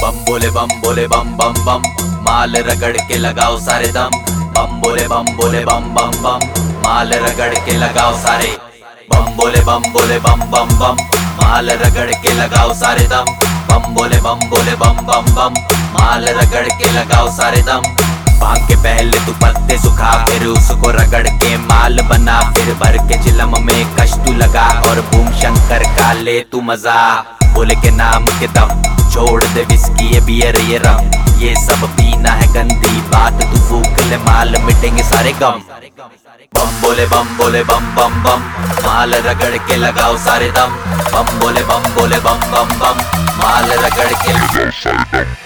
बम बोले बम बम बम, माल रगड़ के लगाओ सारे दम। बम बोले बम बम, माल रगड़ के लगाओ सारे। बम बोले बम बम बम, माल रगड़ के लगाओ सारे दम। बम बोले बम बम, माल रगड़ के लगाओ सारे दम। भांग के पहले तू पत्ते सुखा, फिर उसको रगड़ के माल बना, फिर भर के चिलम में कष्टू लगा और बूम शंकर का ले तू मजा। बोले के नाम के दम, छोड़ दे विस्की ये बियर ये रम, ये सब पीना है गंदी बात, तू फूक ले माल मिटेंगे सारे गम। बम बोले बम बम बम, माल रगड़ के लगाओ सारे दम। बम बोले बम बम बम, माल रगड़ के लगाओ सारे दम।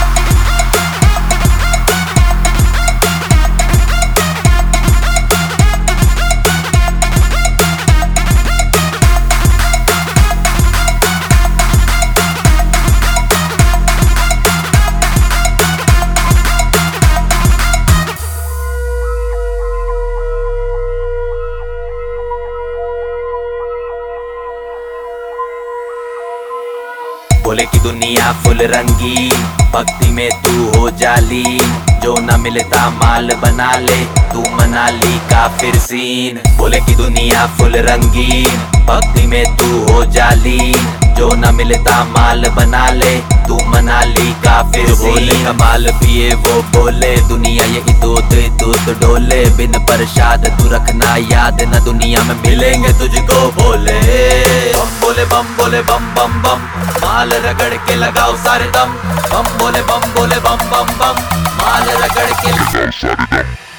बोले की दुनिया फुल रंगीन, भक्ति में तू हो जालीन, जो न मिलता माल बना ले तू मनाली का फिर सीन। बोले की दुनिया फुल रंगीन, भक्ति में तू हो जालीन, जो न मिलता माल बना ले तू मनाली का फिर सीन। बोले कमाल पिए वो बोले, दुनिया ये दूध डोले, बिन प्रसाद तू रखना याद, न दुनिया में मिलेंगे तुझको बोले। बम बोले बम बम बम, माल रगड़ के लगाओ सारे दम। बम बोले बम बम बम, माल रगड़ के लगाओ सारे दम।